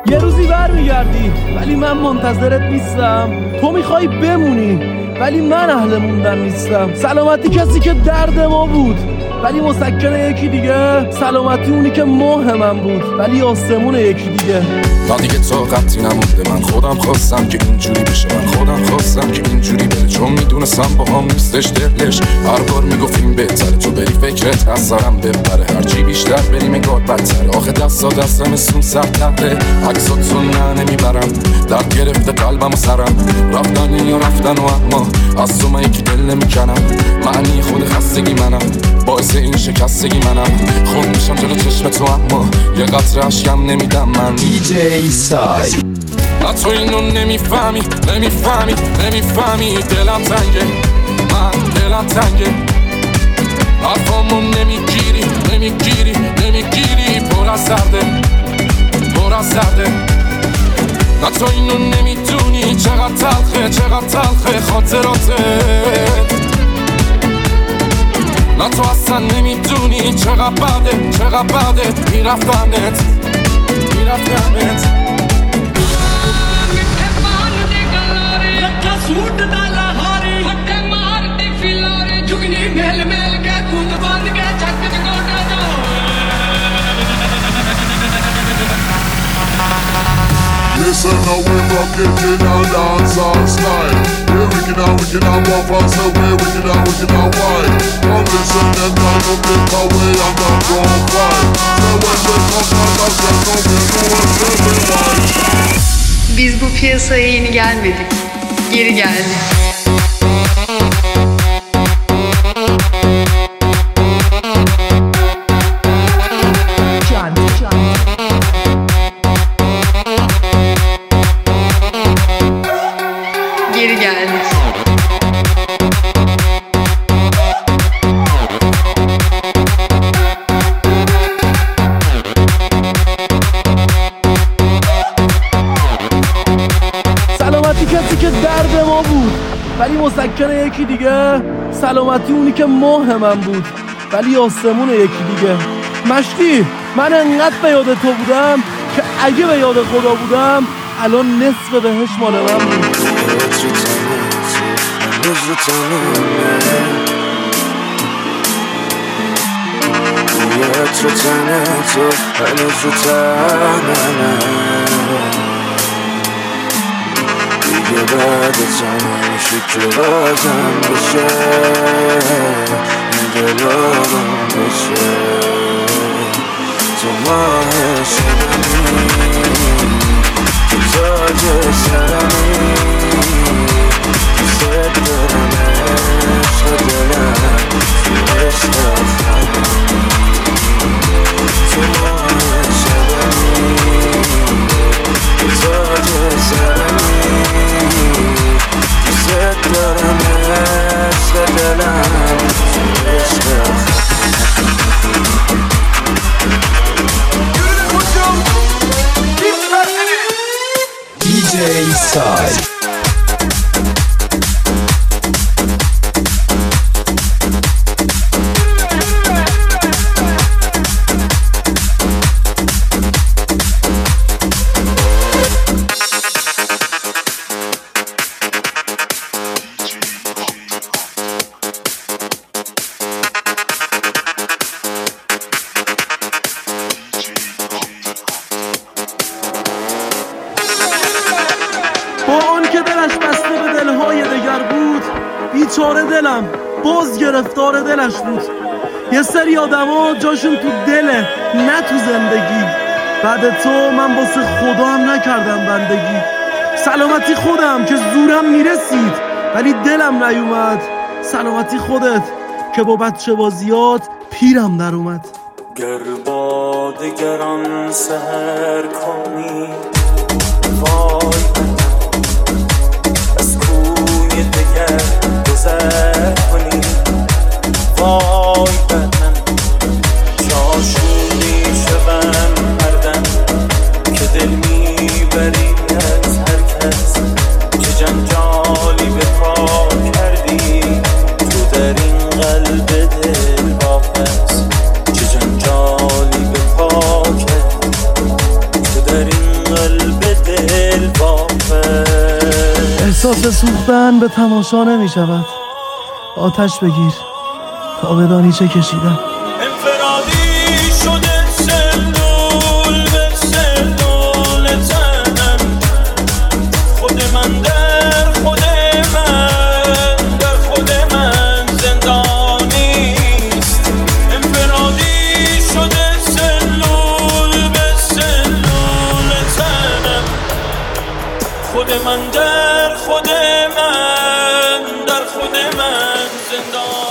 یه روزی برمیگردی ولی من منتظرت نیستم. تو میخوای بمونی ولی من اهل موندن نیستم. سلامتی کسی که درد ما بود ولی مسکن یکی دیگه. سلامتی اونی که ماه من بود ولی آسمون یکی دیگه. من دیگه طاقتی نمونده، من خودم خواستم که اینجوری بشه، من خودم خواستم که اینجوری بره، چون میدونستم با هم نیستش دلش. هر بار میگفتیم بهتره تو بری فکرت از سرم ببره، هرچی بیشتر بریم انگار بدتره. آخه دستم سون سختره، عکساتون نه نمیبرم، درد گرفته قلبم و سرم. رفتن یا رفتن و اما از تو من یکی دل نمیکنم. معنی خود خستگی منم، باعث این شکستگی منم. خود میشم جلو چشم تو اما یه قطره اشکم نمیدم من. DJ سای تو اینو نمیفهمی دلم تنگه، من دلم تنگه. حرفامو نمیگیری پر از سرده تو اینو نمیدونی چقدر تلخه خاطراتت. تو اصلا نمیدونی چقدر بده میرفتنت. सूट डाला हारी हक्के मारती फिलारे जुगनी मेल के खुद बन के छक कोटा जो Listen now we rockin' in our dancehall style. We're wicked out walk fast away, wicked out wide. Come listen them down up the way on the wrong side. So when they come out of the club, you know it's everywhere. Biz bu piyasaya yeni gelmedik. Geri geldik. Geri geldik. سلامتی کسی که درد ما بود ولی مسکن یکی دیگه. سلامتی اونی که ماه من بود ولی آسمون یکی دیگه. مشتی من انقدر به یاد تو بودم که اگه به یاد خدا بودم الان نصف بهش مال من بود. دیگه بعد تو نمیشه که بازم بشه این دل آروم بشه. تو ماه شدنی تو تاج سرمی دوست دارم عشق دلم تو عشق خواهی. تو ماه شدنی تو تاج سرمی دوست دارم عشق دلم تو عشق DJ سای بیچاره دلم باز گرفتار دلش بود. یه سری آدما جاشون تو دله نه تو زندگی. بعد تو من واسه خدا هم نکردم بندگی. سلامتی خودم که زورم میرسید ولی دلم نیومد. سلامتی خودت که با بچه بازیات پیرم در اومد. گر با دگران سحر کنی وای از کوی دگر گذر کنی وای بر من چاشونی شوم هردم که دل میبری از هر کس چه جنجالی به پا کردی تو در این قلب دل واپس چه جنجالی به پا کردی تو در این قلب احساس سوختن به تماشا نمی شود. آتش بگیر تا بدانی چه کشیدم. انفرادی شده سلول به سلول تنم، خود من در خود من در خود من زندانیست. انفرادی شده سلول به سلول تنم، خود من در خود من در خود من زندانی.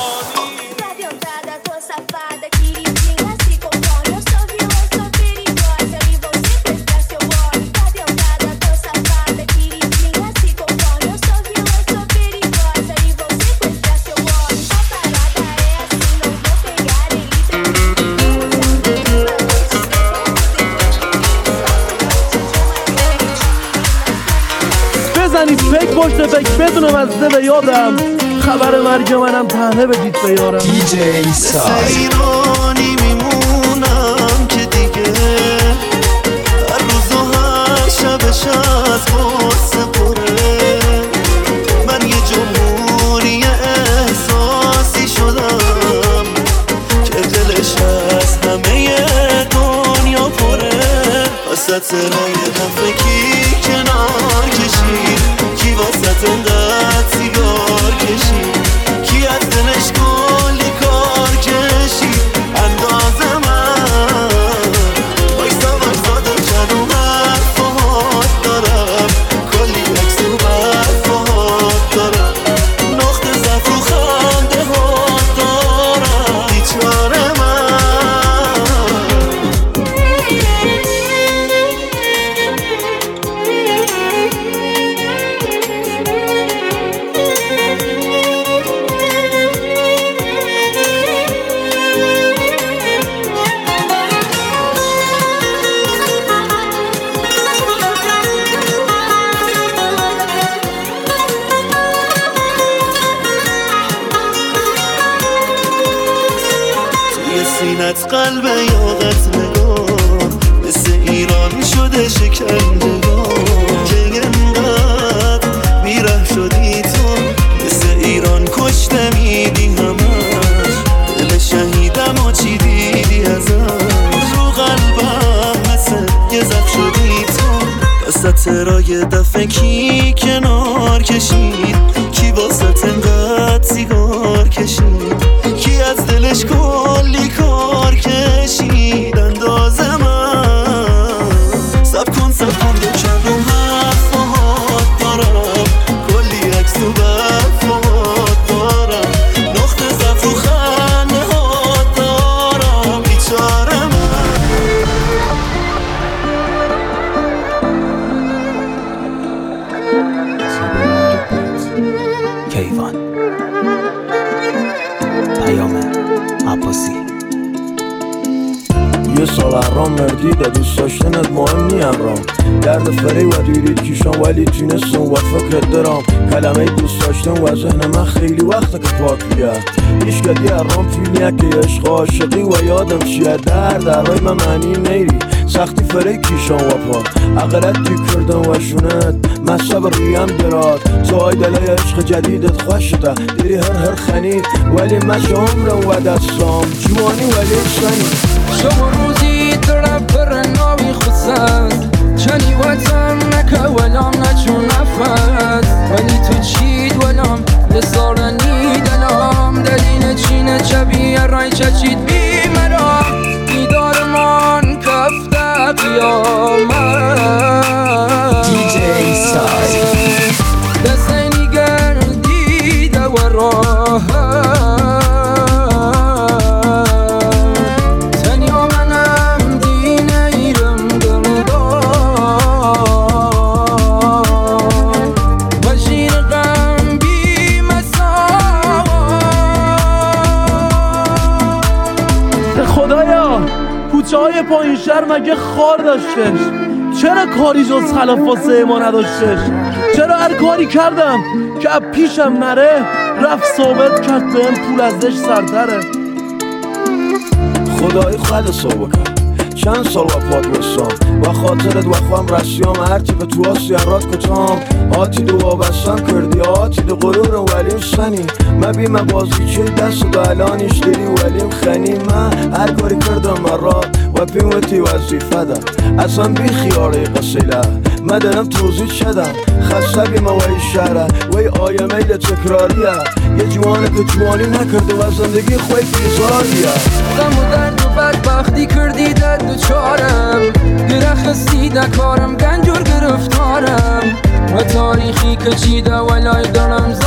بزنید فکر پشت فکر بدونم از ده به یادم. خبر مرگ منم تنه بدید به یارم. DJ سای ایرانی میمونم که دیگه هر روز و هر شبش از غصه پره. من یه جمهوری احساسی شدم که دلش از همه دنیا پره. وسط رای دفکی کنار کشید، کی وسط انقدر سیگار کشید، کی از دلش کلی کار کشید اندازه من. بایستا دارم چند و حرفات دارم، کلی عکس و برفات دارم، نقطه ضعف و خنده هات دارم. بیچاره من سینت قلب یاغت نگاه مثل ایران شده شکنجهگاه. که انقدر بیره شدی تو مثل ایران کشته میدی همش. دل شهیدم و چی دیدی ازش رو قلبم مثل یه زخم شدی تو. وسط رای دفعه کی کنار کشید، کی واسه انقدر سیگار کشید، کی از دلش کلی کار کشید اندازه من. سب کن دو چند و حرفات دارم، کلی عکس و برفات دارم، نقطه ضعف و خنده هات دارم. بیچاره من کیوان پیام عباسی. یه سال هرام مردیده دوست داشتنت مهم نی امرام. درد فری و دیرید کیشان ولی تونستم و فکرت دارم. کلمه دوست داشتن و ذهن من خیلی وقته که پاک بیه. ایش کدی هرام فیلیه که عشق عاشقی و یادم چیه. درهای من معنی نیری سختی فری کیشان و پا. اقلت دی کردن و شونت مصب ریم دراد. تو های دلای عشق جدیدت خوشته دیری هر خنید ولی مش عمرم و دستام جوانی ولی سنی. شما روزی طرف پر ناوی خودسند چنی وطن نکه ولام نچون نفت. ولی تو چید ولام لسارنی دلام دلین چین چبیه رای چچید بی مرا. دیدار من کفته قیامت. DJ سای دستینی گردیده و راحت. کوچه‌های پایین شهر مگه خار داشتش؟ چرا کاری جز خلاف واسه ما نداشتش؟ چرا هر کاری کردم که از پیشم نره رفت ثابت کرد بهم پول ازش سرتره. خدای خلصو بکن چند سال و پاد بستم و خاطرت وقوام رسیام هرچی به تو آسی اراد کتام آتی دو وابستم کردی آتی دو غرور ولیم سنی ما بیم بازی چه دست دو الانیش دیری ولیم خنی من هر کاری کردم مرات و پیموتی وظیفه ده اصلا بی خیاره قصیله ما دارم توضیح شدم خسته بیم وی شهره وی آیه میل تکراریه یه جوانه که جوانی نکرده و زندگی خوی بیزاریه غم و درد و بدبختی کردی در دو چارم گرخستی دکارم گنجور گرفتارم و تاریخی که چیده ولای دارم